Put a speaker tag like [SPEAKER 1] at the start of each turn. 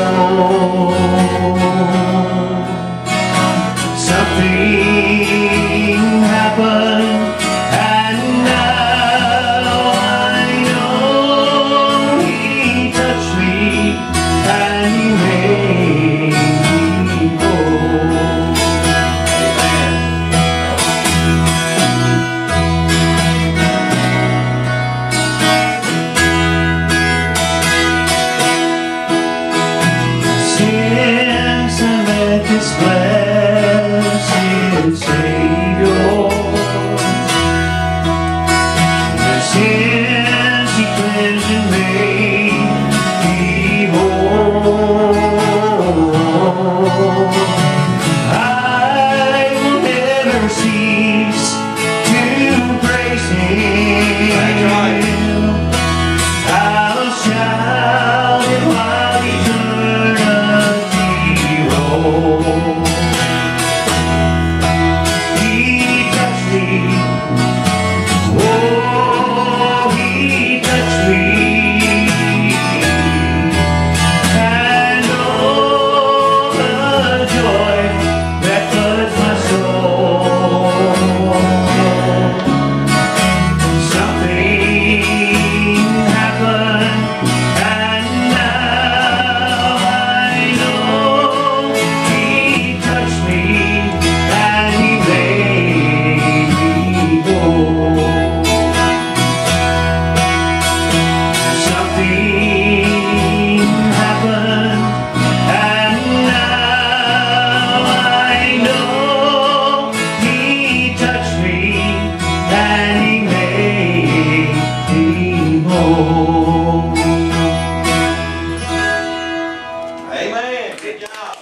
[SPEAKER 1] Something happened, and now I know he touched me and he made me whole. Since I met this blessed Savior, since he cleansed and made me whole, I will never cease to praise him. I'll shout it while eternity rolls. He touched me, oh, he touched me, and oh, the joy that floods my soul. Something happened, and now I know he touched me and he made me whole. Something happened, and now I know he touched me and he made me whole.
[SPEAKER 2] Amen. Good job.